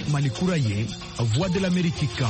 Mali kura ye Voix de l'Amérique kan.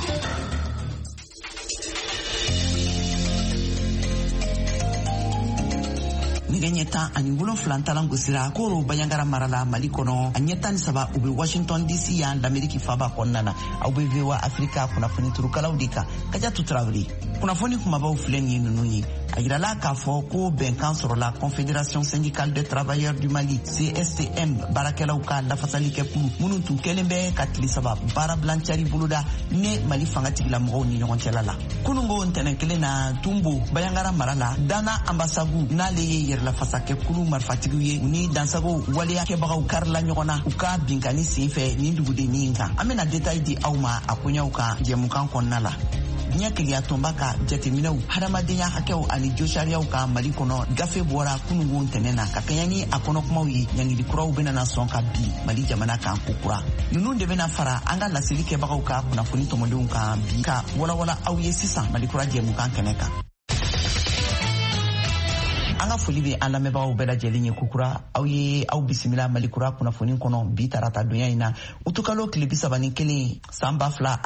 Ɲɛtan ani 7 talan gosira koro Banyangara marala Mali kɔnɔ a ɲɛtan 3 u bɛ Washington DC yan d'Amérique faba kɔnɔna na aw bɛ VOA Africa kunnafoni turukalaw de kan Kajatu Traoré kunnafoni kumabaw filɛ nin ninnu ye a yirala k'a fɔ ko bɛnkan sɔrɔla Confédération syndicale des travailleurs du Mali CSTM baarakɛlaw ka lafasali kɛ kulu minnu tun kɛlen bɛ ka tile 3 baara bilancari boloda ne Mali fangatigila mɔgɔw ni ɲɔgɔn cɛla la kunungo ntɛnɛn kelen na Tumbo Banyangara marala Dana ambasagu n'ale ye yɛrɛ fasakɛ kulu marifatigiw ye u ni dansago waleya kɛbagaw karila ɲɔgɔn na u ka binkani sen fɛ nin dugudennin kan an bɛna détail di aw ma a koɲaw kan jɛmukan kɔnɔna la diɲɛ kɛlɛya tɔnba ka jateminɛw hadamadenya hakɛw ani josariyaw ka Mali kɔnɔ gafe bɔra kunungo ntɛnɛn na ka kɛɲɛ ni a kɔnɔkumaw ye ɲangili kuraw bɛna sɔn ka bi Mali jamana kan kokura ninnu de bɛna fara an ka laseli kɛbagaw ka kunnafoni tɔmɔdenw kan bi ka walawala aw ye sisan Mali kura jɛmukan kɛnɛ kan. An ka foli bɛ an lamɛnbagaw bɛɛ lajɛlen ye kukura aw ye aw bisimila Mali kura kunnafoni kɔnɔ bi tarata donya in na utukalo tile 31 san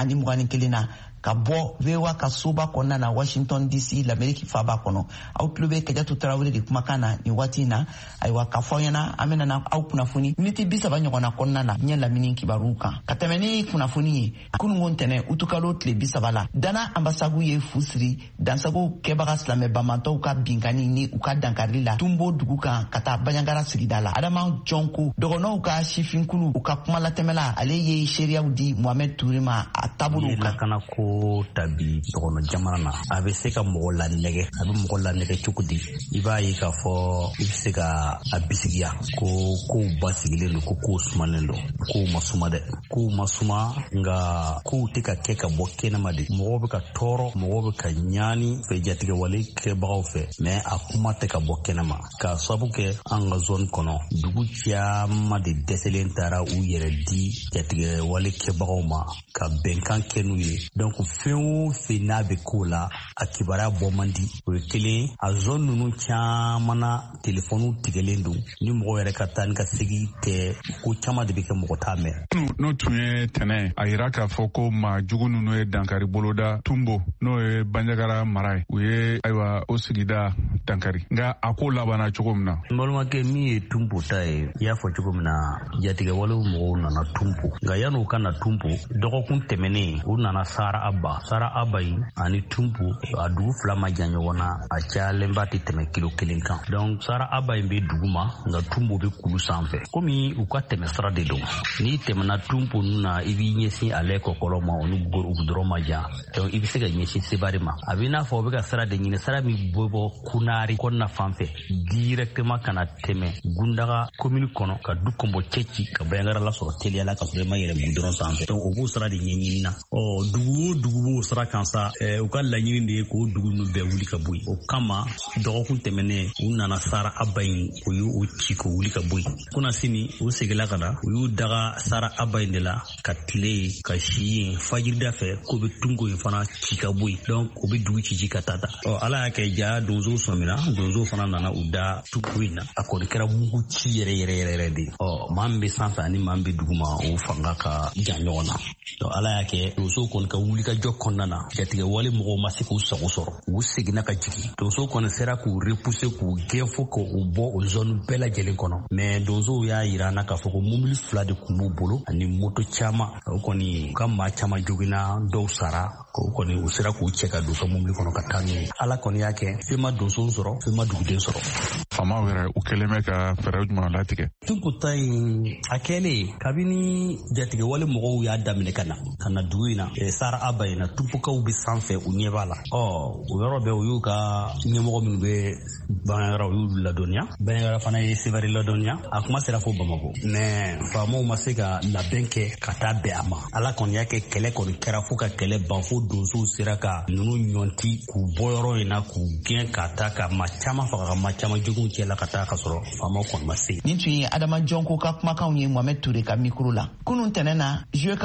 2021 na ka bɔ VOA ka soba kɔnɔna na Washington DC l'Amérique faba kɔnɔ aw tulo bɛ Kajatu Traoré de kumakan na ni waati in na ayiwa ka fɔ ɲɛna an bɛna aw kunnafoni miniti 30 ɲɔgɔnna kɔnɔna na ɲɛ lamini kibaruw kan ka tɛmɛ ni kunnafoni ye kunungo ntɛnɛn utukalo tile 30 la Dana ambasagu ye fusiri dansago kɛbaga silamɛ bamantɔw ka binkani ni u ka dankari la Tumbo dugu kan ka taa Banyangara sigida la Adama Jɔnko dɔgɔnɔw ka sifinkulu u ka kuma latɛmɛla ale ye seereyaw di Mohamed Touré ma a taabolo kan ko tabi dɔgɔnɔ jamana na a bɛ se ka mɔgɔ lanɛgɛ a bɛ mɔgɔ lanɛgɛ cogo di i b'a ye k'a fɔ i bɛ se ka a bisigiya ko kow basigilen don ko kow sumalen don kow ma suma dɛ kow ma suma nka kow tɛ ka kɛ ka bɔ kɛnɛma de mɔgɔw bɛ ka tɔɔrɔ mɔgɔw bɛ ka ɲaani fɛ jatigɛwale kɛbagaw fɛ mɛ a kuma tɛ ka bɔ kɛnɛma ka sababu kɛ an ka zone kɔnɔ dugu caman de dɛsɛlen taara u yɛrɛ di jatigɛwale kɛbagaw ma ka bɛnkan kɛ n'u ye donc fɛn o fɛn n'a bɛ k'o la a kibaruya bɔ man di o ye kelen a zone ninnu caman na telefɔniw tigɛlen don ni mɔgɔ yɛrɛ ka taa ni ka segin tɛ ko caman de bɛ kɛ mɔgɔ t'a mɛn. n'o tun ye tɛnɛn a yira k'a fɔ ko maa jugu ninnu ye dankari boloda Tumbo n'o ye Banyangara mara ye u ye ayiwa o sigida dankari nka a ko labanna cogo min na. n balimakɛ min ye Tumbo ta ye i y'a fɔ cogo min na jatigɛwalew mɔgɔw nana Tumbo nka yan'u ka na Tumbo dɔgɔkun tɛmɛnen u nana Sara Aba yi ani Tumbo a dugu 2 ma jan ɲɔgɔn na a cayalenba tɛ tɛmɛ kilo 1 kan donc Sara Aba yi bɛ dugu ma nka Tumbo bɛ kulu sanfɛ komi u ka tɛmɛ sira de don n'i tɛmɛna Tumbo ninnu na i b'i ɲɛsin ale kɔkɔlɔ ma o ni gudɔrɔn ma jan donc i bɛ se ka ɲɛsin Sebari ma a bɛ i n'a fɔ u bɛ ka sira de ɲini sira min bɛ bɔ Kunari kɔnɔna fan fɛ directement kana tɛmɛ Gundaga commune kɔnɔ ka du kɔnbɔ cɛci ka Banyangara lasɔrɔ teliya la ka sɔrɔ i ma yɛlɛ gudɔrɔn sanfɛ donc o b'o sira de ɲɛɲini na dugu o dugu b'o sira kan sa u ka laɲini de ye k'o dugu ninnu bɛɛ wuli ka bɔ yen o kama dɔgɔkun tɛmɛnen u nana Sara Aba in o y'o ci k'o wuli ka bɔ yen kuna sini u seginna ka na u y'u daga Sara Aba in de la ka tile ka si yen fajirida fɛ k'o bɛ Tungo in fana ci ka bɔ yen donc o bɛ dugu ci ka taa ala y'a kɛ ja donsow sɔmina donsow fana nana u da Tungo in na a kɔni kɛra mugu ci yɛrɛ de maa min bɛ sanfɛ ani maa min bɛ duguma o fanga ka jan ɲɔgɔn na donc ala y'a kɛ donsow kɔni ka wuli ka jɔ kɔnɔna na jatigɛwale mɔgɔw ma se k'u sago sɔrɔ u seginna ka jigin donsow kɔni sera k'u repousser k'u gɛn fo k'u bɔ o zone bɛɛ lajɛlen kɔnɔ mais donsow y'a yira an na k'a fɔ ko mobili 2 de tun b'u bolo ani moto caman o kɔni u ka maa caman joginna dɔw sara o kɔni u sera k'u cɛ ka don ka mobili kɔnɔ ka taa n'u ye ala kɔni y'a kɛ fɛn ma donsow sɔrɔ fɛn ma duguden sɔrɔ faamaw yɛrɛ u kɛlen bɛ ka fɛɛrɛ jumɛn latigɛ Tumbo ta in a kɛlen kabini jatigɛwale mɔgɔw y'a daminɛ ka na dugu in na Sara Aba in na Tumbokaw bɛ sanfɛ u ɲɛ b'a la o yɔrɔ bɛɛ u y'u ka ɲɛmɔgɔ minnu bɛ Banyangara u y'u ladɔnniya Banyangara fana ye Sebari ladɔnniya a kuma sera fo Bamako mais faamaw ma se ka labɛn kɛ ka taa bɛn a ma ala kɔni y'a kɛ kɛlɛ kɔni kɛra fo ka kɛlɛ ban fo donsow sera ka ninnu ɲɔnti k'u bɔ yɔrɔ in na k'u gɛn ka taa ka maa caman faga ka maa caman juguw cɛ la ka taa ka sɔrɔ faamaw kɔni ma se. Nin tun ye Adama Jɔnko ka kumakanw ye Mohamed Touré ka mikro la kunun tɛnɛn na juillet kalo tile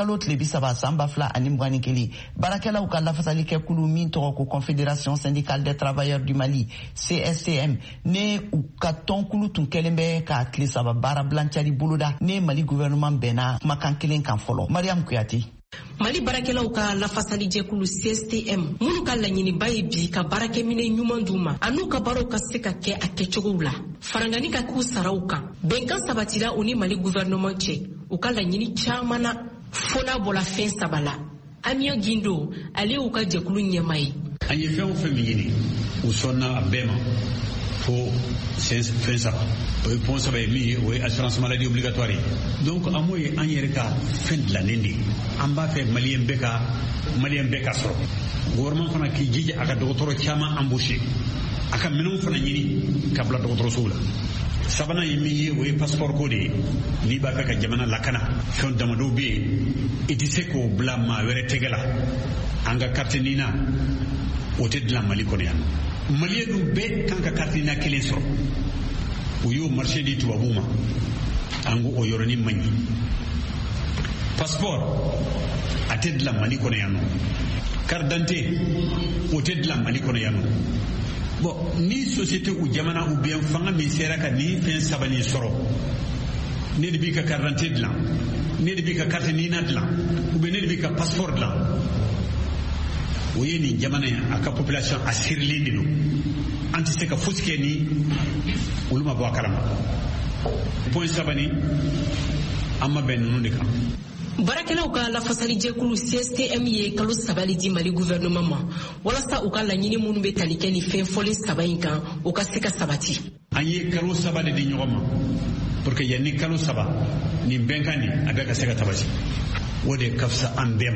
bisaba samba fla ani mugani keli barakɛlaw ka lafasali kɛ kulu min tɔgɔ ko Confédération syndicale des travailleurs du Mali CSTM ne u ka tɔnkulu tun kɛlen bɛ ka tile saba baara bilancali boloda ne Mali gouvernement bɛnna kumakan kelen kan fɔlɔ. Mariam Kuyate. Mali barakɛlaw ka lafasali jɛkulu CSTM minnu ka laɲiniba ye bi ka baarakɛminɛ ɲuman d'u ma an'u ka baaraw ka se ka kɛ a kɛcogow la farangani ka k'u saraw kan bɛnkan sabatira u ni Mali gouvernement cɛ u ka laɲini caman na fo n'a bɔla fɛn saba la. Amiya Gindo ale y'u ka jɛkulu ɲɛma ye. An ye fɛn o fɛn min ɲini u sɔnna a bɛɛ ma fo fɛn saba o ye pɔn saba ye min ye o ye assurance maladie obligatoire ye donc an m'o ye an yɛrɛ ka fɛn dilannen de an b'a fɛ maliyɛn bɛɛ ka sɔrɔ gouvernement fana k'i jija a ka dɔgɔtɔrɔ caman embaucher a ka minɛnw fana ɲini ka bila dɔgɔtɔrɔsow la sabanan ye min ye o ye passeport ko de ye n'i b'a fɛ ka jamana lakana fɛn damadɔw bɛ yen i tɛ se k'o bila maa wɛrɛ tɛgɛ la an ka carte nina o tɛ dilan Mali kɔnɔ yan maliyɛn dun bɛɛ kan ka carte nina kelen sɔrɔ u y'o marché di tubabuw ma an ko o yɔrɔnin man ɲi passeport a tɛ dilan Mali kɔnɔ yan nɔ carte d'identité o tɛ dilan Mali kɔnɔ yan nɔ bon ni société u jamana ou bien fanga min sera ka ni fɛn saba nin sɔrɔ ne de b'i ka carte d'identité dilan ne de b'i ka carte nina dilan ou bien ne de b'i ka passeport dilan o ye nin jamana ye a ka population a sirilen de don an tɛ se ka fosi kɛ ni olu ma bɔ a kalama point saba ni an ma bɛn ninnu de kan. Barakɛlaw ka lafasali jɛkulu CSTM ye kalo saba di Mali gouvernement ma walasa u ka laɲini minnu bɛ tali kɛ ni fɛn fɔlen saba in kan u ka se ka sabati. An ye kalo saba de di ɲɔgɔn ma pour que yanni kalo saba nin bɛnkan nin a bɛ ka se ka sabati o de ka fisa an bɛɛ ma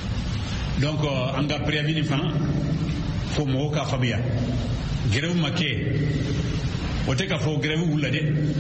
donc an ka préavis nin fana fo mɔgɔw ka faamuya grève ma kɛ o tɛ ka fɔ grève wulila dɛ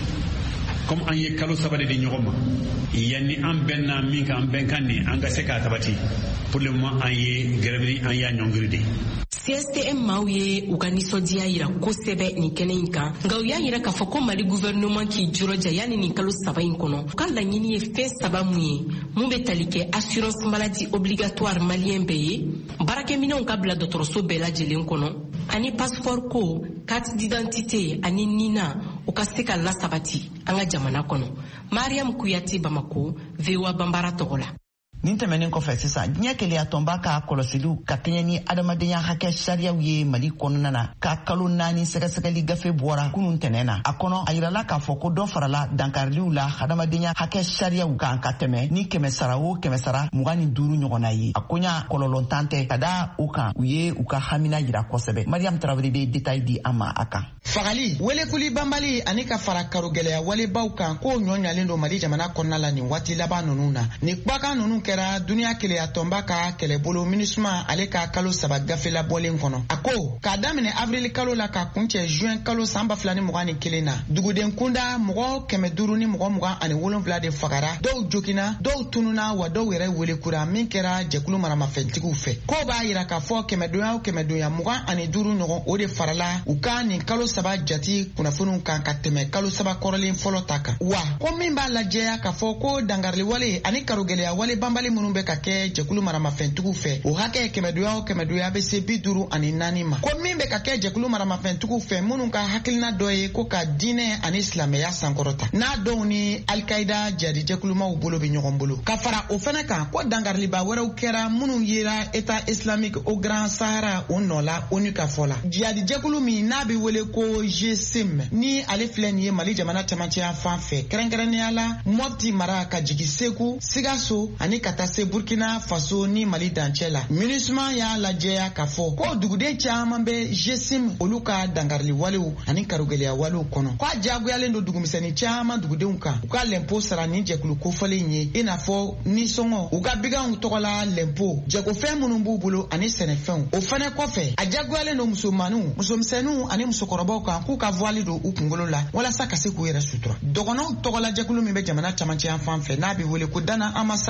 comme an ye kalo saba de di ɲɔgɔn ma yanni an bɛnna min kan an bɛnkan nin an ka se k'a sabati pour le moment an ye grève ni an y'a ɲɔngiri de. CSTM maaw ye u ka nisɔndiya yira kosɛbɛ nin kɛnɛ in kan nka u y'a yira k'a fɔ ko Mali gouvernement k'i jɔrɔja yanni nin kalo saba in kɔnɔ u ka laɲini ye fɛn saba mun ye mun bɛ tali kɛ assurance maladie obligatoire maliyɛn bɛɛ ye baarakɛminɛnw ka bila dɔgɔtɔrɔso bɛɛ lajɛlen kɔnɔ ani passeport ko carte d'identité ani nina u ka se ka lasabati an ka jamana kɔnɔ. Mariam Kuyate, Bamako, VOA Bambara tɔgɔ la. Nin tɛmɛnen kɔfɛ sisan diɲɛ keleya tɔnba ka kɔlɔsiliw ka kɛɲɛ ni adamadenya hakɛ sariyaw ye Mali kɔnɔna na ka kalo 4 sɛgɛsɛgɛli gafe bɔra kunun tɛnɛn na a kɔnɔ a yirala k'a fɔ ko dɔ farala dankariliw la adamadenya hakɛ sariyaw kan ka tɛmɛ ni 100 sara o 100 sara 25 ɲɔgɔnna ye a koɲa kɔlɔlɔntan tɛ ka da u kan u ye u ka hamina yira kosɛbɛ. Mariam Tarawele bɛ détail di an ma a kan. Fagali welekuli banbali ani ka fara karo gɛlɛya walebaw kan ko ɲɔɲalen do Mali jamana kɔnɔna la nin waati laban ninnu na ni kumakan ninnu kɛra duniya keleya tɔnba ka kɛlɛbolo MINUSMA ale ka kalo saba gafe labɔlen kɔnɔ a ko k'a daminɛ avril kalo la ka kuncɛ juin kalo san 2021 na duguden kunda mɔgɔ 500 ni mɔgɔ 27 de fagara dɔw jokina dɔw tununa wa dɔw yɛrɛ welekura min kɛra jɛkulu maramafɛntigiw fɛ ko b'a yira k'a fɔ 100 o 100 25 ɲɔgɔn o de farala u ka nin kalo saba jati kunnafoniw kan ka tɛmɛ kalo saba kɔrɔlen fɔlɔ ta kan wa ko min b'a lajɛya k'a fɔ ko dangarili wale ani karo gɛlɛya wale banbali minnu bɛ ka kɛ jɛkulu maramafɛntigiw fɛ o hakɛ 100 o 100 bɛ se 54 ma ko min bɛ ka kɛ jɛkulu maramafɛntigiw fɛ minnu ka hakilina dɔ ye ko ka diinɛ ani silamɛya sankɔrɔta n'a dɔw ni alkaida jadi jɛkulumaw bolo bɛ ɲɔgɔn bolo ka fara o fana kan ko dangariliba wɛrɛw kɛra minnu yera État islamique au Grand Sahara o nɔ la ONU ka fɔ la jadi jɛkulu min n'a bɛ wele ko GSIM ni ale filɛ nin ye Mali jamana cɛmancɛ fan fɛ kɛrɛnkɛrɛnnenya la Mopti mara ka jigi Segu Sigaso ani ka taa se Burkina Faso ni Mali dancɛ la MINUSMA y'a lajɛya k'a fɔ ko duguden caman bɛ GSIM olu ka dangarili walew ani karogɛlɛya walew kɔnɔ ko a diyagoyalen don dugumisɛnnin caman dugudenw kan u ka lɛnpo sara ni jɛkulu kofɔlen ye i n'a fɔ nisɔngɔ u ka biganw tɔgɔla lɛnpo jagofɛn minnu b'u bolo ani sɛnɛfɛnw o fana kɔfɛ a diyagoyalen don musomanninw musomisɛnninw ani musokɔrɔbaw kan k'u ka voile don u kunkolo la walasa ka se k'u yɛrɛ sutura dɔgɔnɔw tɔgɔla jɛkulu min bɛ jamana camancɛ fan fɛ n'a bɛ wele ko Dana Amasagu 100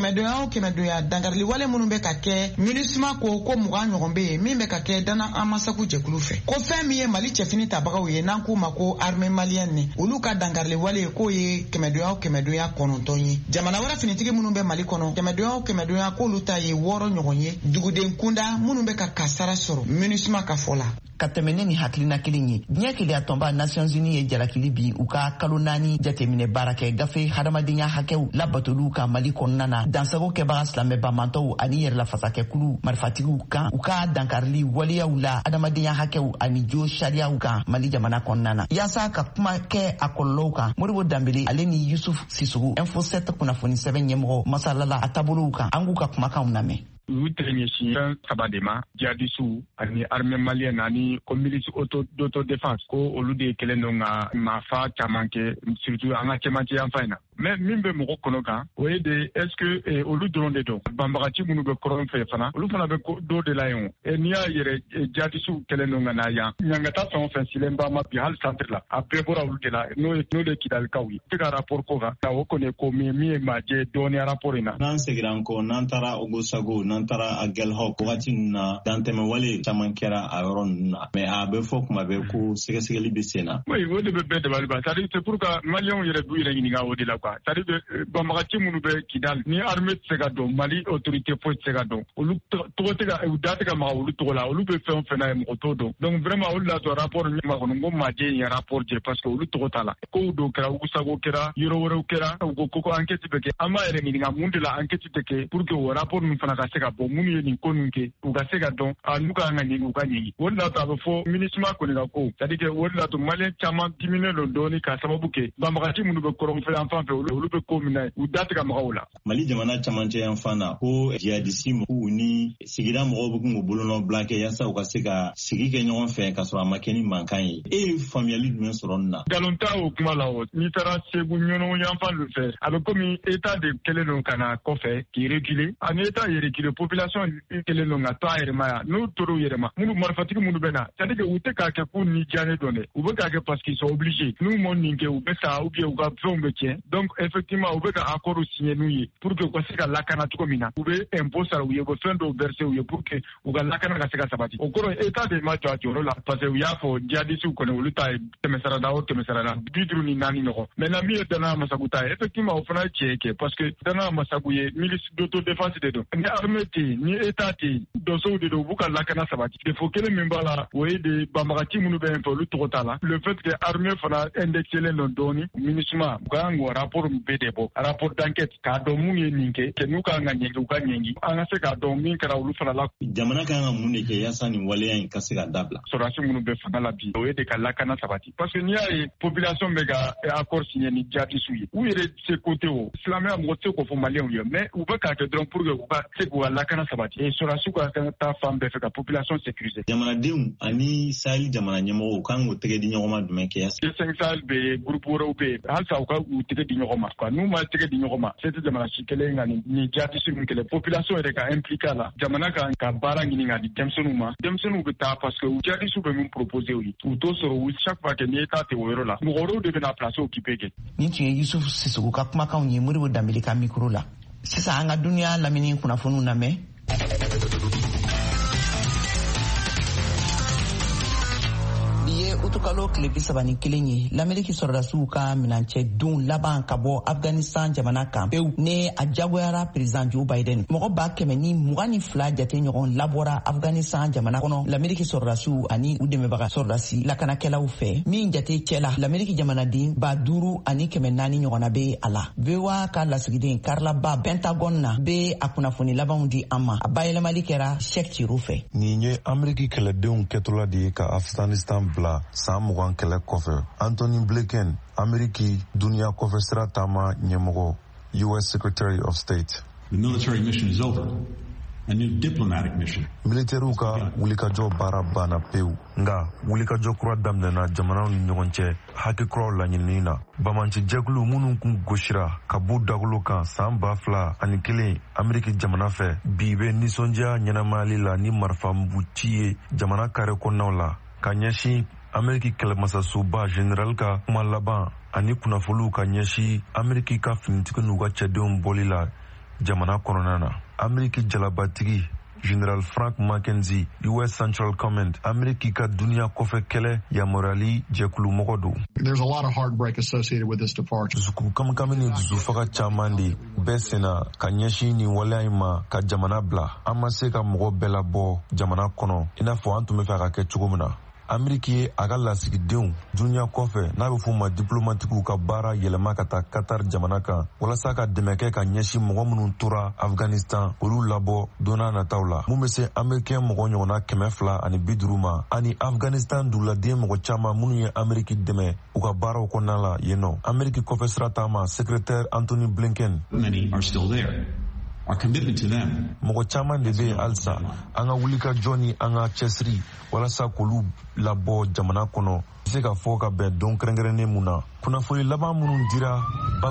kɛmɛdonya o kɛmɛdonya dangarili wale minnu bɛ ka kɛ MINUSMA ko 20 ɲɔgɔn bɛ yen min bɛ ka kɛ dana an masaku jɛkulu fɛ ko fɛn min ye Mali cɛfini tabagaw ye n'an k'u ma ko armée malienne ni olu ka dangarili wale k'o ye kɛmɛdonya o kɛmɛdonya 9 ye jamana wɛrɛ finitigi minnu bɛ Mali kɔnɔ kɛmɛdonya o kɛmɛdonya k'olu ta ye 6 ɲɔgɔn ye duguden kunda minnu bɛ ka kasara sɔrɔ MINUSMA ka fɔ la ka tɛmɛ ni hakilina kelen ye diɲɛ keleya tɔnba Nations Unies ye jalakili bi u ka kalo 4 jateminɛ baara kɛ gafe hadamadenya hakɛw labatoluw ka Mali kɔnɔna na dansago kɛbaga silamɛbamantɔw ani yɛrɛlafasakɛkulu marifatigiw kan u ka dankarili waliyaw la hadamadenya hakɛw ani jo sariyaw kan Mali jamana kɔnɔna na yaasa ka kuma kɛ a kɔlɔlɔw kan Modibo Dambele ale ni Yusuf Sissogo Info 7 kunnafoni sɛbɛn ɲɛmɔgɔ masalala a taabolow kan an k'u ka kumakanw lamɛn. U tɛ ɲɛsin fɛn saba de ma jihadistes ani armée malienne ani ko milice d'autodéfense ko olu de kelen don ka maafa caman kɛ surtout an ka cɛmancɛ yan fan in na mais min bɛ mɔgɔ kɔnɔ kan o ye de est ce que olu dɔrɔn de don banbagaci minnu bɛ kɔrɔn fɛ fana olu fana bɛ dɔ de la yen n'i y'a yɛrɛ jihadistes kelen don ka na yan ɲangata fɛn o fɛn silen ba ma bi hali centre la a bɛɛ bɔra olu de la n'o ye kidalikaw ye tɛ ka rapport ko kan o kɔni ko min ye majɛ dɔɔni rapport in na n'an segira an kɔ n'an taara Ogosago n'an taara a Gelhawk wagati ninnu na dantɛmɛ wale caman kɛra a yɔrɔ ninnu na mais a bɛ fɔ kuma bɛɛ ko sɛgɛsɛgɛli bɛ sen na. Oui o de bɛ bɛɛ dabali ban c'est-à-dire c'est pour que maliyɛnw yɛrɛ b'u yɛrɛ ɲininka o de la quoi c'est-à-dire banbagaci minnu bɛ Kidal ni armée tɛ se ka dɔn Mali autorité foyi tɛ se ka dɔn olu tɔgɔ tɛ ka u da tɛ ka maga olu tɔgɔ la olu bɛ fɛn o fɛn na ye mɔgɔ t'o dɔn donc vraiment olu la sɔrɔ rapport min ma kɔnɔ ko majɛ in ye rapport jɛ parce que olu tɔgɔ t'a la kow dɔw kɛra Ogosago kɛra yɔrɔ wɛrɛw kɛra u ko ko enquête bɛ kɛ an b'a yɛrɛ ɲininka mun de la enquête tɛ kɛ pour que o rapport ninnu fana ka se ka bɔ minnu ye nin ko ninnu kɛ u ka se ka dɔn n'u ka kan ka ɲɛgi u ka ɲɛgi o de la to a bɛ fɔ MINUSMA kɔni ka ko c'est à dire que o de la to maliyɛn caman diminen don dɔɔni ka sababu kɛ banbagaci minnu bɛ kɔrɔnfɛ yan fan fɛ olu bɛ ko min na u da tɛ ka maga o la. Mali jamana camancɛ yan fan na ko jihadisi mɔgɔw ni sigida mɔgɔw bɛ kun k'u bolonɔ bila kɛ yaasa u ka se ka sigi kɛ ɲɔgɔn fɛ ka sɔrɔ a ma kɛ ni mankan ye e ye faamuyali jumɛn sɔrɔ nin na. nkalon t'a o kuma la o n'i taara Segu ɲɔnɔ yan fan ninnu fɛ a bɛ komi état de kɛlen don ka na kɔfɛ k'i reculer ani état ye reculer population kɛlen don ka to a yɛrɛ ma yan n'u tora u yɛrɛ ma minnu marifatigi minnu bɛ na c'est à dire que u tɛ k'a kɛ k'u ni diyanen dɔn dɛ u bɛ k'a kɛ parce qu'ils sont obligés n'u m'o nin kɛ u bɛ sa ou bien u ka fɛnw bɛ tiɲɛ donc effectivement u bɛ ka accord signé n'u ye pour que u ka se ka lakana cogo min na u bɛ impôt sara u ye u bɛ fɛn dɔw verser u ye pour que u ka lakana ka se ka sabati o kɔrɔ état de ma jɔ a jɔyɔrɔ la parce que u y'a fɔ jihadistes kɔni olu ta ye kɛmɛ sarada o kɛmɛ sarada 50 ni 4 ɲɔgɔn maintenant min ye Danaya Masagu ta ye effectivement o fana ye tiɲɛ kɛ parce que Danaya Masagu ye milice d'autodéfense de don ni armée tɛ yen ni état tɛ yen dɔnsow de don u b'u ka lakana sabati défaut kelen min b'a la o ye de banbagaci minnu bɛ yen fɛ olu tɔgɔ t'a la le fait que armée fana indexelen don dɔɔni MINUSMA u ka kan k'o rapport bɛɛ de bɔ rapport d'enquête k'a dɔn mun ye nin kɛ n'u ka kan ka ɲɛgi u ka ɲɛgi an ka se k'a dɔn min kɛra olu fana la. Jamana kan ka mun de kɛ yaasa nin waleya in ka se ka dabila. Sɔrɔdasi minnu bɛ fanga la bi o ye de ka lakana sabati parce que n'i y'a ye population bɛ ka accord signé ni jihadistes ye u yɛrɛ se côté o silamɛya mɔgɔ tɛ se k'o fɔ maliyɛnw ye mais u bɛ k'a kɛ dɔrɔn pour que u ka se k'u ka lakana sabati et sɔrɔdasiw ka taa fan bɛɛ fɛ ka population sécuriser. Jamanadenw ani Sahel jamana ɲɛmɔgɔw kan k'o tɛgɛ di ɲɔgɔn ma jumɛn kɛ yaasa. G5 Sahel bɛ yen groupe wɛrɛw bɛ yen halisa u ka u tɛgɛ di ɲɔgɔn ma quoi n'u ma tɛgɛ di ɲɔgɔn ma se tɛ jamana si kelen ka ni jihadistes ninnu kɛlɛ population yɛrɛ ka impliqué a la jamana kan ka baara ɲini ka di denmisɛnninw ma denmisɛnninw bɛ taa parce que jihadistes bɛ min proposer u ye u t'o sɔrɔ chaque fois que ni état tɛ o yɔrɔ la mɔgɔ wɛrɛw de bɛna place occupé kɛ. Nin tun ye Yusuf Sissogo ka kumakanw ye Modibo Dambele ka micro la sisan an ka duniya lamini kunnafoniw lamɛn. Utukalo tile 31 ye l'Amérique sɔrɔdasiw ka minancɛ don laban ka bɔ Afghanistan jamana kan pewu ne a jagoyara président Joe Biden mɔgɔ 122 jate ɲɔgɔn labɔra Afghanistan jamana kɔnɔ l'Amérique sɔrɔdasiw ani u dɛmɛbaga sɔrɔdasi lakanakɛlaw fɛ min jate cɛla l'Amérique jamanaden 5,400 ɲɔgɔnna be a la VOA ka lasigiden Karla Ba Pentagon na be a kunnafoni labanw di an ma a bayɛlɛmali kɛra Cheikh Thiro fɛ. Nin ye Amérique kɛlɛdenw kɛtɔla de ye ka Afghanistan bila san 20 kɛlɛ kɔfɛ. Anthony Blinken, Ameriki dunia kɔfɛ sira taama ɲɛmɔgɔ, U.S. Secretary of State. The military mission is over. A new diplomatic mission. Militariw ka wulikajɔ baara banna pewu nga wulikajɔ kura daminɛna jamanaw ni ɲɔgɔn cɛ hakɛ kuraw laɲinini na. Bamanci jɛkulu minnu kun gosira ka b'u dagolo kan san 2001 Ameriki jamana fɛ bi bɛ nisɔndiya ɲɛnamayali la ni marifamugu ci ye jamana kare kɔnɔnaw la ka ɲɛsin Ameriki kɛlɛmasasoba general ka kuma laban ani kunnafoliw ka ɲɛsin Ameriki ka finitigi n'u ka cɛdenw bɔli la jamana kɔnɔna na. Ameriki jalabatigi General Frank Mackenzie, U.S. Central Command, Ameriki ka dunia kɔfɛ kɛlɛ yamaruyali jɛkulu mɔgɔ don. There's a lot of heartbreak associated with this departure. Dusuku kamikami ni dusufaga caman de bɛɛ senna ka ɲɛsin nin waleya in ma ka jamana bila. An ma se ka mɔgɔ bɛɛ labɔ jamana kɔnɔ i n'a fɔ an tun bɛ fɛ ka kɛ cogo min na. Ameriki ye a ka lasigidenw dunia kɔfɛ n'a bɛ f'u ma diplomatigiw ka baara yɛlɛma ka taa Qatar jamana kan walasa ka dɛmɛ kɛ ka ɲɛsin mɔgɔ minnu tora Afghanistan olu labɔ don n'a nataw la mun bɛ se Amerikɛn mɔgɔ ɲɔgɔnna 250 ma ani Afghanistan duguladen mɔgɔ caman minnu ye Ameriki dɛmɛ u ka baaraw kɔnɔna la yen nɔ. Ameriki kɔfɛ sira taama secrétaire Anthony Blinken. Many are still there. Our commitment to them. Mɔgɔ caman de bɛ halisa an ka wulikajɔ ni an ka cɛsiri walasa k'olu labɔ jamana kɔnɔ se ka fɔ ka bɛn don kɛrɛnkɛrɛnnen mun na. Kunnafoni laban minnu dira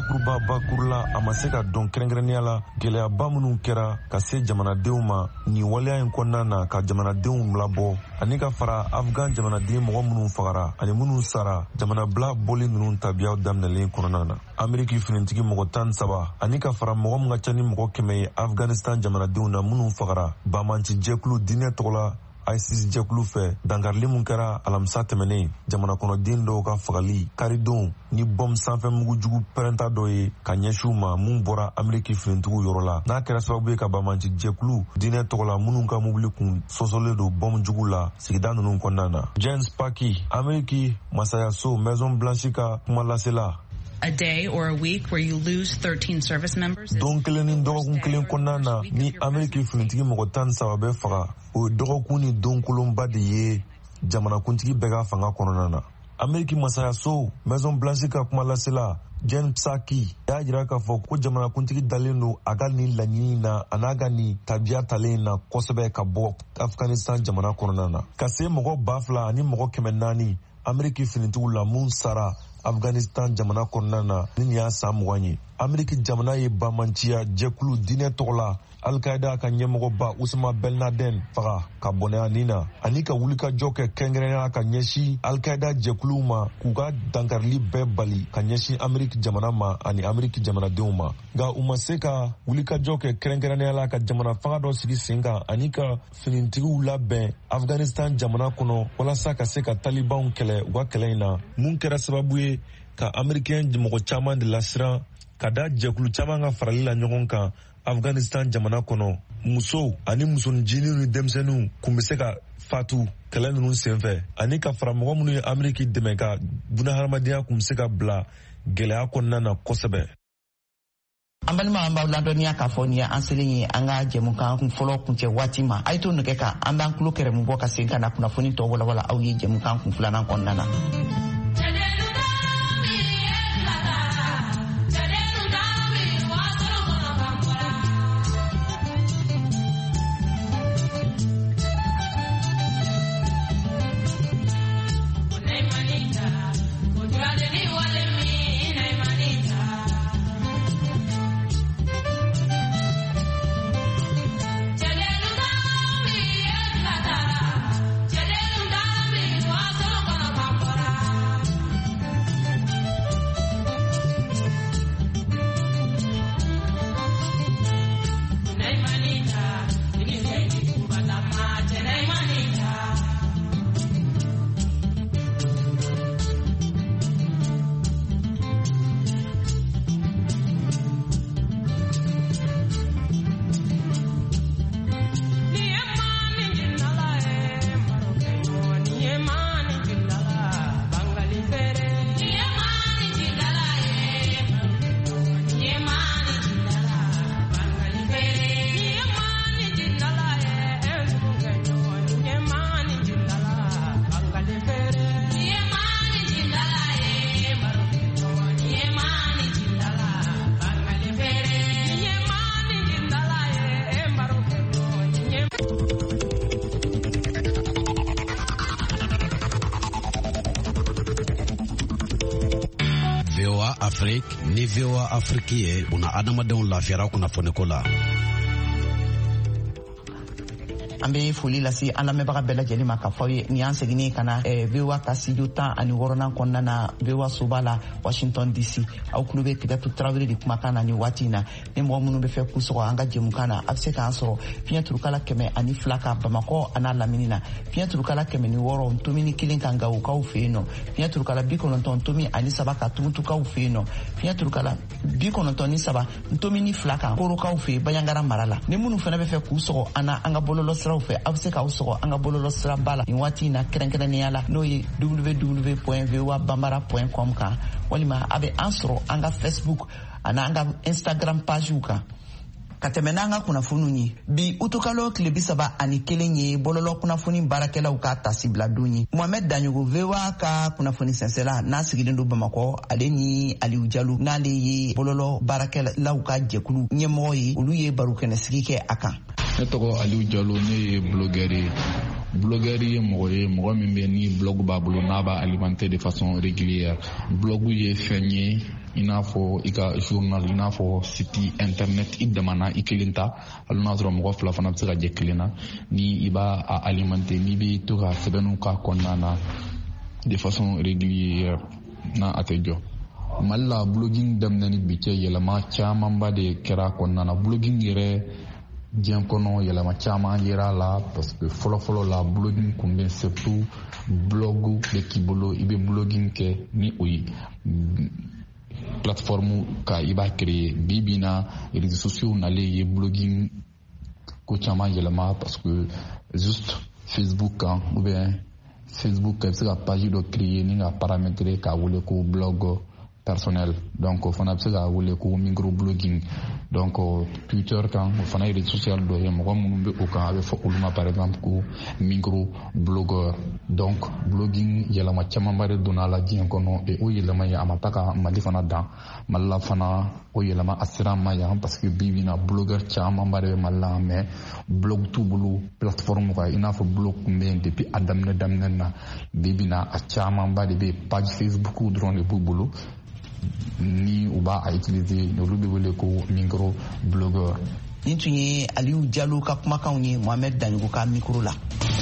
bakuru la a ma se ka don kɛrɛnkɛrɛnnenya la gɛlɛyaba minnu kɛra ka se jamanadenw ma nin waleya in kɔnɔna na ka jamanadenw labɔ ani ka fara Afghan jamanaden mɔgɔ minnu fagara ani minnu sara jamanabila bɔli ninnu tabiyaw daminɛlen kɔnɔna na. Ameriki finitigi mɔgɔ 13 ani ka fara mɔgɔ min ka ca ni mɔgɔ 100 ye Afghanistan jamanadenw na minnu fagara bamanci jɛkulu diinɛ tɔgɔ la ISIS jɛkulu fɛ dankarili mun kɛra alamisa tɛmɛnen jamana kɔnɔden dɔw ka fagali karidenw ni bɔm sanfɛ mugujugu pɛrɛnta dɔ ye ka ɲɛsiw ma mun bɔra Ameriki finitigiw yɔrɔ la n'a kɛra sababu ye ka bamanci jɛkulu diinɛ tɔgɔ la minnu ka mobili kun sɔsɔlen don bɔm jugu la sigida ninnu kɔnɔna na. James Paki, Ameriki masayaso Maison Blanche ka kuma lasela. A day or a week where you lose 13 service members. Don kelen ni dɔgɔkun kelen kɔnɔna na ni Ameriki finitigi mɔgɔ 13 bɛ faga o ye dɔgɔkun ni don kolonba de ye jamanakuntigi bɛɛ ka fanga kɔnɔna na. Ameriki masayaso Maison Blanche ka kuma lasela Jen Psaki y'a jira k'a fɔ ko jamanakuntigi dalen don a ka nin laɲini na a n'a ka nin tabiya talen na kosɛbɛ ka bɔ Afghanistan jamana kɔnɔna na ka se mɔgɔ 2,000 ani mɔgɔ 400 Ameriki finitigiw la mun sara Afghanistan jamana kɔnɔna na ni y'a san 20 ye. Ameriki jamana ye bamanciya jɛkulu diinɛ tɔgɔ la Al-Qaeda ka ɲɛmɔgɔba Usama Ben Laden faga ka bɔnɛya nin na ani ka wulikajɔ kɛ kɛrɛnkɛrɛnnenya ka ɲɛsin Al-Qaeda jɛkuluw ma k'u ka dankarili bɛɛ bali ka ɲɛsin Ameriki jamana ma ani Ameriki jamanadenw ma. Nka u ma se ka wulikajɔ kɛ kɛrɛnkɛrɛnnenya la ka jamana fanga dɔ sigi sen kan ani ka finitigiw labɛn Afghanistan jamana kɔnɔ walasa ka se ka Talibanw kɛlɛ u ka kɛlɛ in na mun kɛra sababu ye ka Amerikɛn mɔgɔ caman de lasiran ka da jɛkulu caman ka farali la ɲɔgɔn kan Afghanistan jamana kɔnɔ. Musow ani musonjiniw ni denmisɛnninw kun bɛ se ka fatu kɛlɛ ninnu senfɛ ani ka fara mɔgɔ minnu ye Ameriki dɛmɛ ka bunahadamadenya kun bɛ se ka bila gɛlɛya kɔnɔna na kosɛbɛ. An balima an b'aw ladɔnniya k'a fɔ nin ye an selen ye an ka jɛmukan kun fɔlɔ kuncɛ waati ma a ye to nɛgɛ kan an b'an tulo kɛrɛmu bɔ ka segin ka na kunnafoni tɔ walawala aw ye jɛmukan kun filanan kɔnɔna na. Afrique ni VOA Afrique ye una adamadenw lafiyara kunnafoniko la. an be foli lase an lamɛnbaga bɛɛ lajɛlen ma ka fɔ ye ni an seginne kana VOA ka studio 16 kɔnɔna na VOA soba la Washington DC aw kulo bɛ Kidatu Tarawele de kumakan na ni waati in na ni mɔgɔ minnu bɛ fɛ k'u sɔgɔ an ka jɛmukan na a bɛ se k'an sɔrɔ fiɲɛ turukala 102 ka Bamakɔ a n'a lamini na fiɲɛ turukala 106 ntomini 1 kan Gawukaw fɛ yen nɔ fiɲɛ turukala 93 ntomi3 ka Tumutukaw fɛ yen nɔ fiɲɛ turukala 93 ntomini 2 kan Korokaw fɛ Baɲangara mara la ni minnu fana bɛ fɛ k'u sɔgɔ an ka bɔlɔlɔ siraw fɛ a bɛ se k'aw sɔgɔ an ka bɔlɔlɔ sira ba la nin waati in na kɛrɛnkɛrɛnnenya la n'o ye www.voabambara.com kan walima a bɛ an sɔrɔ an ka Facebook ani an ka Instagram pagew kan ka tɛmɛ n'an ka kunnafoniw ye bi utukalo tile 31 ye bɔlɔlɔ kunnafoni baarakɛlaw ka tasibila don ye Mohamed Danyogo VOA ka kunnafoni sɛnsɛla n'a sigilen don Bamakɔ ale ni Aliou Diallo n'ale ye bɔlɔlɔ baarakɛlaw ka jɛkulu ɲɛmɔgɔ ye olu ye barokɛnɛsigi kɛ a kan. Ne tɔgɔ Aliou Diallo, ne ye blogueur ye. Blogueur ye mɔgɔ min bɛ ni blog b'a bolo n'a b'a alimenter de façon régulière. Blog ye fɛn ye i n'a fɔ i ka journal, i n'a fɔ site internet i damana i kelen ta hali n'a sɔrɔ mɔgɔ 2 fana bɛ se ka jɛ kelen na ni i b'a alimenter n'i bɛ to ka sɛbɛnniw k'a kɔnɔna na de façon régulière n'a a tɛ jɔ. Mali la blogging daminɛni bi cɛ yɛlɛma camanba de kɛra kɔnɔna na. Blogging yɛrɛ diɲɛ kɔnɔ yɛlɛma caman yera la parce que fɔlɔfɔlɔ la blogging kun bɛ surtout blog de k'i bolo i bɛ blogging kɛ ni o ye plateforme ka i b'a créer bi na réseaux sociaux nalen ye blogging ko caman yɛlɛma parce que juste Facebook kan ou bien Facebook ka i bɛ se ka page dɔ créer ni ka paramétrer k'a wele ko blog personnel donc o fana bɛ se ka wele ko microblogging donc Twitter kan o fana ye réseau social dɔ ye mɔgɔ minnu bɛ o kan a bɛ fɔ olu ma par exemple ko microblogueur donc blogging yɛlɛma camanba de donna la diɲɛ kɔnɔ et o yɛlɛma ye a ma taa ka Mali fana dan Mali la fana o yɛlɛma a sera ma yan parce que bi na blogueur camanba de bɛ Mali la mais blog t'u bolo plateforme kan i n'a fɔ blog kun bɛ yen depuis a daminɛ na bi na a camanba de bɛ page Facebook dɔrɔn de b'u bolo ni u b'a utiliser olu bɛ wele ko micro blogueur. Nin tun ye Aliou Diallo ka kumakanw ye Mohamed Danyogo ka micro la.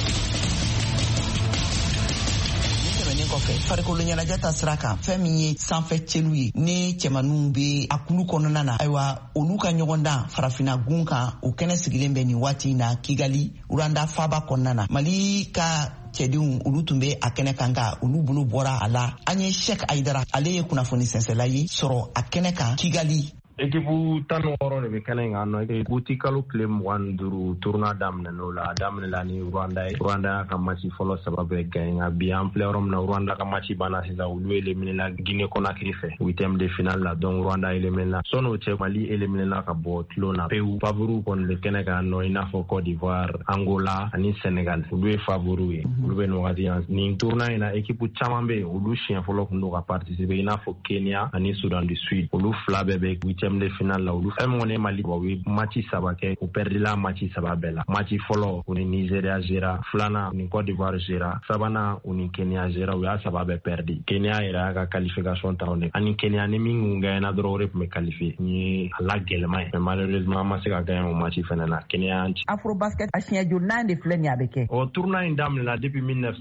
Farikolo ɲɛnajɛ ta sira kan fɛn min ye sanfɛ cɛlu ye ni cɛmaninw bɛ a kulu kɔnɔna na ayiwa olu ka ɲɔgɔndan farafina gun kan o kɛnɛ sigilen bɛ nin waati in na Kigali Uranda faba kɔnɔna na Mali ka cɛdenw olu tun bɛ a kɛnɛ kan ka olu bolo bɔra a la an ye Sheikh Aidara ale ye kunnafoni sɛnsɛla ye sɔrɔ a kɛnɛ kan Kigali. Équipe 16 de bɛ kɛnɛ in kan nɔ équipe kalo tile 25 tournoi daminɛna o la a daminɛla ni Rwanda ye Rwanda ka match fɔlɔ 3 bɛɛ gagné nka bi an filɛ yɔrɔ min na Rwanda ka match banna sisan olu éliminera Guinée Conakry fɛ 8e de finale la donc Rwanda éliminera sɔnni o cɛ Mali éliminera ka bɔ tulon na pewu favoriw kɔni bɛ kɛnɛ kan nɔ i n'a fɔ Côte d'Ivoire Angola ani Sénégal olu ye favoriw ye olu bɛ nin wagati la nin tournoi in na équipe caman bɛ yen olu siɲɛ fɔlɔ tun don ka participer i n'a fɔ Kenya ani Soudan du Sud olu 2 bɛɛ bɛ 8e de finale la olu fɛn min Mali u ye match 3 kɛ u perdila match 3 bɛɛ la match fɔlɔ u ni Nigeria zera filanan u ni Côte d'Ivoire zera sabanan u ni Kenya zera u y'a 3 bɛɛ perdi Kenya yɛrɛ y'a ka qualification ta o de ani Kenya ni min kun gagné na dɔrɔn o de tun bɛ qualifié ni a la gɛlɛma ye mais malheureusement an ma se ka gagné o match fɛnɛ na Kenya Afrobasket a siɲɛ joli de filɛ nin a bɛ kɛ o tournoi in daminɛna depuis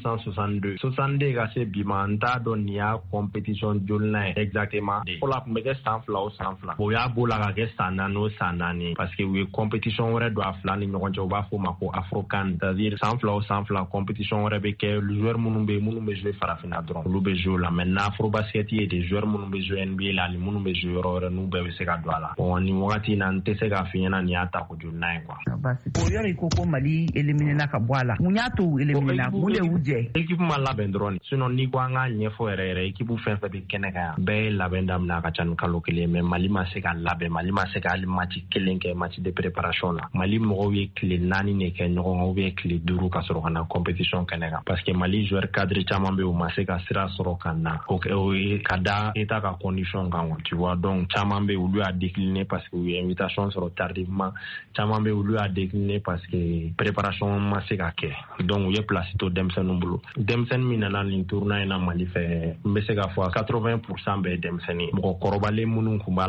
1962 ka se bi ma n t'a dɔn nin y'a compétition jolinan ye exactement o la tun bɛ kɛ san 2 o san 2 o y'a b'o la ka kɛ san 4 o san 4 parce que u ye compétition wɛrɛ don a fila ni ɲɔgɔn cɛ u b'a fɔ o ma ko Afrocan c'est-à-dire san 2 o san 2 compétition wɛrɛ bɛ kɛ joueur minnu bɛ jouer farafina dɔrɔn olu bɛ jouer la maintenant Afrobasket ye des joueurs minnu bɛ jouer NBA la ani minnu bɛ jouer yɔrɔ wɛrɛ n'u bɛɛ bɛ se ka don a la bon nin wagati in na n tɛ se k'a f'i ɲɛna nin y'a ta ko joli n'a ye quoi. o yɔrɔ ko Mali éliminera ka bɔ a la mun y'a to u éliminera mun de y'u jɛ équipe ma labɛn dɔrɔn sinon n'i ko an k'a ɲɛfɔ yɛrɛ yɛrɛ équipe fɛn fɛn bɛ kɛnɛ kan yan bɛɛ ye labɛn daminɛ a ka ca ni kalo kelen mais Mali ma se ka labɛn Mali ma se ka hali match kelen kɛ match de préparation la Mali mɔgɔw ye tile 4 de kɛ ɲɔgɔn kan ou bien tile 5 ka sɔrɔ ka na compétition kɛnɛ kan parce que Mali joueur cadre caman bɛ yen u ma se ka sira sɔrɔ ka na o ye ka da état ka condition kan tu vois donc caman bɛ yen olu y'a décliné parce que u ye invitation sɔrɔ tardivement caman bɛ yen olu y'a décliné parce que préparation ma se ka kɛ donc u ye place to denmisɛnninw bolo denmisɛnnin min nana nin tournoi in na Mali fɛ n bɛ se k'a fɔ 80% bɛɛ ye denmisɛnnin mɔgɔ kɔrɔbalen minnu tun b'a la ka kɔrɔ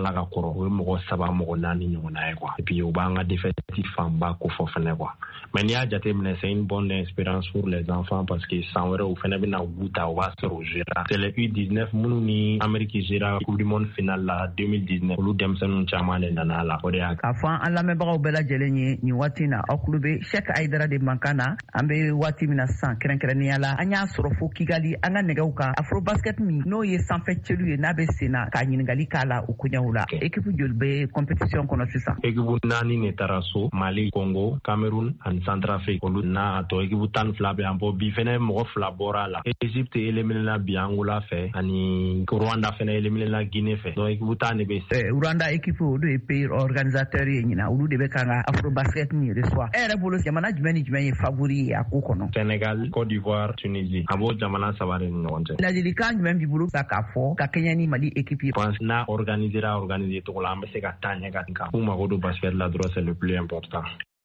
wɔɔrɔ o ye mɔgɔ 7 mɔgɔ 4 ɲɔgɔnna ye quoi et puis o b'an ka défensif fanba ko fɔ fɛnɛ quoi mais n'i y'a jateminɛ c'est une bonne expérience pour les enfants parce que san wɛrɛ o fɛnɛ bɛna u ta o b'a sɔrɔ o gérera c'est les U19 minnu ni Amérique gérera coupe du monde finale la 2019 olu denmisɛnninw caman de nana la o de y'a k'a fɔ an lamɛnbagaw bɛɛ lajɛlen ye nin waati na aw kulo bɛ Cheikh Aidara de mankan na an bɛ waati min na sisan kɛrɛnkɛrɛnnenya la an y'a sɔrɔ fo Kigali an ka nɛgɛw kan Afro Basket min n'o ye sanfɛ cɛlu ye n'a bɛ sen na ka ɲininkali k'a la o koɲɛw la équipe joli bɛ compétition kɔnɔ sisan équipe 4 ne taara so Mali Congo Cameroun ani Centrafrique olu n'a tɔ équipe 12 bɛ yan bɔ bi fɛnɛ mɔgɔ 2 bɔra la Égypte éliminé la bi Angola fɛ ani Rwanda fɛnɛ éliminé la Guinée fɛ donc équipe 10 ne bɛ Rwanda équipe olu ye pays organisateur ye ɲina olu de bɛ kan ka Afro Basket ni reçoit e yɛrɛ bolo jamana jumɛn ni jumɛn ye favori ye a ko kɔnɔ Sénégal Côte d'Ivoire Tunisie a b'o jamana 3 de ni ɲɔgɔn cɛ ladilikan jumɛn b'i bolo k'a fɔ ka kɛɲɛ ni Mali équipe ye n'a organiser togo la an bɛ se ka taa ɲɛ ka kan k'u mago don basket la dɔrɔn c'est le plus important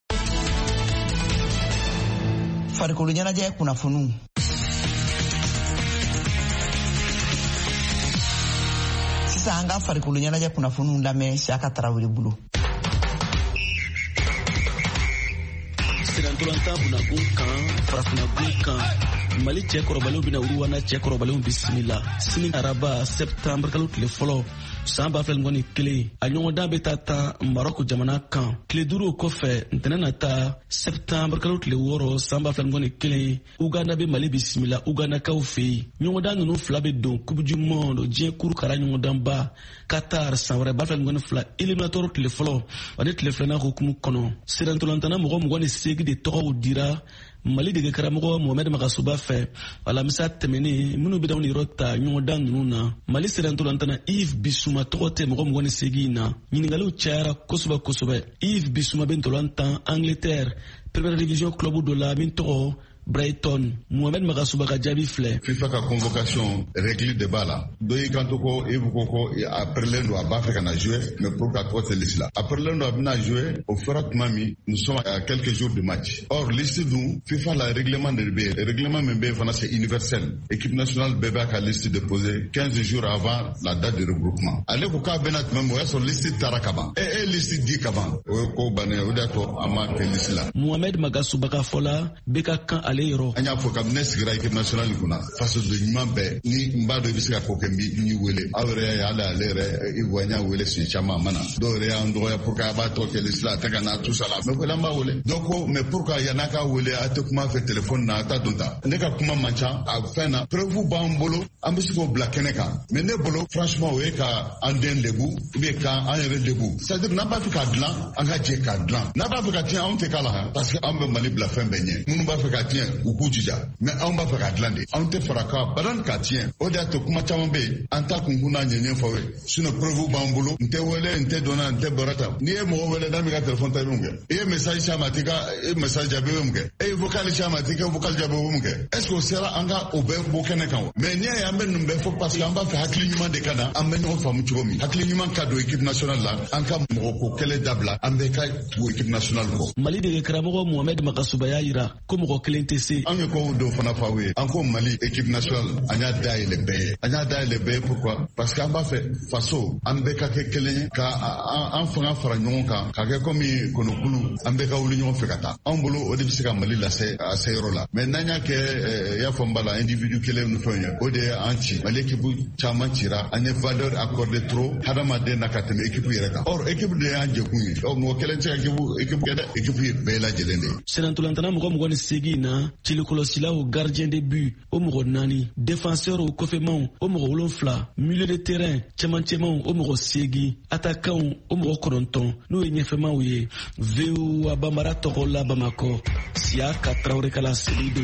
farikolo ɲɛnajɛ kunnafoniw sisan an ka farikolo ɲɛnajɛ kunnafoniw lamɛn Siaka Tarawele bolo Sirantolantan bunakun kan farafinnagun kan Mali cɛ kɔrɔbalenw bɛna Uruwana cɛ kɔrɔbalenw bisimila sini araba septembre kalo tile fɔlɔ san 2021 a ɲɔgɔndan bɛ taa Maroc jamana kan tile 5 kɔfɛ ntɛnɛn nata septembre kalo tile 6 san 2021 Uganda bɛ Mali bisimila Ugandakaw fɛ yen ɲɔgɔndan ninnu 2 bɛ don Coupe du Monde diɲɛ kurukara ɲɔgɔndanba Qatar san wɛrɛ 2022 éliminatoire tile fɔlɔ ani tile 2nan hukumu kɔnɔ sirantolantana mɔgɔ 28 de tɔgɔw dira Mali dege karamɔgɔ Mohamed Magasuba fɛ alamisa tɛmɛnen minnu bɛ daw ni yɔrɔ ta ɲɔgɔndan ninnu na Mali sirantolantana Yves Bissouma tɔgɔ tɛ mɔgɔ 28 na ɲininkaliw cayara kosɛbɛ Yves Bissouma bɛ ntolantan Angleterre première division club dɔ la min tɔgɔ Brighton Mohamed Magasuba ka jaabi filɛ FIFA ka convocation règle de bala do yi kanto ko e bu ko après l'endo a ba fait kana jouer mais pour ka ko liste là après l'endo a bina jouer au fera mami nous sommes à quelques jours de match or liste nous FIFA la règlement de B règlement MB fana c'est universel équipe nationale bébé ka liste déposée 15 jours avant la date de regroupement allez ko ka benat même ouais sur liste tarakaba et liste dit qu'avant ko bané o dato ama ke liste là Mohamed Magasuba ka fola beka kan ale yɔrɔ an y'a fɔ kabinɛ sigira équipe nationale kunna faso de ɲuman bɛɛ ni n b'a dɔn i bɛ se ka ko kɛ n wele aw yɛrɛ y'ale yɛrɛ ivoirien wele siɲɛ caman ma na dɔw yɛrɛ y'an dɔgɔya pour que a b'a tɔ kɛ liste la a tɛ ka na tout ça la mais wele an b'a wele donc ko mais pour que yan'a ka wele a tɛ kuma fɛ téléphone na a t'a don ta ne ka kuma man ca a fɛn na preuve b'an bolo an bɛ se k'o bila kɛnɛ kan mais ne bolo franchement o ye ka an den lebu ou bien ka an yɛrɛ lebu c'est à dire n'an b'a fɛ ka dilan an ka jɛ ka dilan n'a b'a fɛ ka tiɲɛ anw tɛ k'a la parce que an bɛ Mali bila fɛn bɛɛ ɲɛ minnu b'a fɛ ka tiɲɛ u k'u jija mais anw b'a fɛ ka dilan de anw tɛ fara ka balan ka tiɲɛ o de y'a to kuma caman bɛ yen an ta kunkun n'a ɲɛɲɛ fɔ ye sinon preuve b'an bolo n tɛ wele n tɛ dɔnna n tɛ bɔra ta n'i ye mɔgɔ wele n'a min ka téléphone ta i bɛ mun kɛ i ye message ci a ma a t'i ka message jaabi i bɛ mun kɛ e ye vocal ci a ma a t'i ka vocal jaabi i bɛ mun kɛ est ce que o sera an ka o bɛɛ bɔ kɛnɛ kan wa mais n'i y'a ye an bɛ nin bɛɛ fɔ parce que an b'a fɛ hakili ɲuman de ka na an bɛ ɲɔgɔn faamu cogo min hakili ɲuman ka don équipe nationale la an ka mɔgɔ ko kɛlɛ dabila an bɛɛ ka tugu équipe nationale kɔ. Mali dege karamɔgɔ Mohamed Magasuba y'a yira ko mɔgɔ kelen tɛ se. an ye ko dɔw fana fɔ aw ye an ko Mali équipe nationale an y'a dayɛlɛ bɛɛ ye an y'a dayɛlɛ bɛɛ ye pourquoi parce que an b'a fɛ faso an bɛɛ ka kɛ kelen ye ka an fanga fara ɲɔgɔn kan ka kɛ komi kɔnɔkulu an bɛɛ ka wuli ɲɔgɔn fɛ ka taa anw bolo o de bɛ se ka Mali lase a se yɔrɔ la mais n'an y'a kɛ y'a fɔ n b'a la individu kelen ni fɛnw ye o de ye an ci Mali équipe caman cira an ye valeur accordé trop hadamaden na ka tɛmɛ équipe yɛrɛ kan or équipe de y'an jɛkun ye ɔ mɔgɔ kelen tɛ se ka équipe kɛ dɛ équipe ye bɛɛ lajɛlen de ye. Senatolantana mɔgɔ 28 na cilikɔlɔsilaw gardien de but o mɔgɔ 4 défenseur o kɔfɛmanw o mɔgɔ 7 milieu de terrain cɛmancɛmanw o mɔgɔ 8 attaquant o mɔgɔ 9 n'o ye ɲɛfɛmanw ye VO a Bambara tɔgɔ la Bamakɔ Siaka Traoré kala Selido.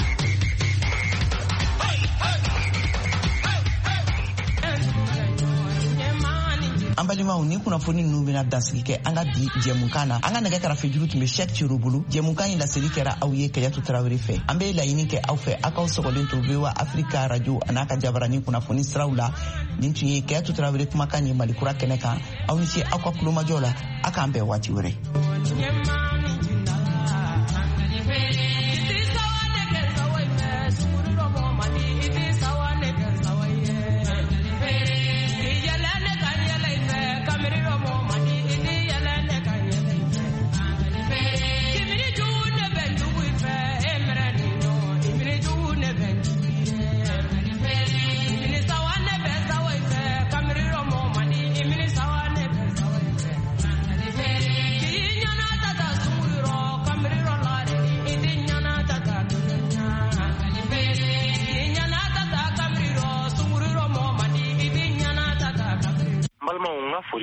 an balimaw ni kunnafoni ninnu bɛna dasigi kɛ an ka bi jɛmukan na an ka nɛgɛ kɛrɛfɛ juru tun bɛ Cheikh Thierno bolo jɛmukan in laseli kɛra aw ye Kayatu Tarawele fɛ an bɛ laɲini kɛ aw fɛ aw k'aw sɔgɔlen to VOA Africa radio a n'a ka jabaranin kunnafoni siraw la nin tun ye Kayatu Tarawele kumakan ye Malikura kɛnɛ kan aw ni ce aw ka kulomajɔ la aw k'an bɛn waati wɛrɛ. Cameroon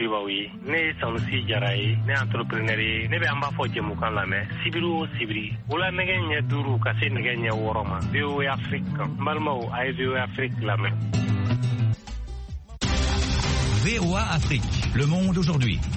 Siribaw ye ne ye Sanusi Jara ye ne entrepreneur ye ne bɛ an b'a fɔ jɛmukan lamɛn sibiri o sibiri wula nɛgɛ ɲɛ 5 ka se nɛgɛ ɲɛ 6 ma VOA Afrique n balimaw a ye VOA Afrique lamɛn. VOA Afrique, le monde aujourd'hui.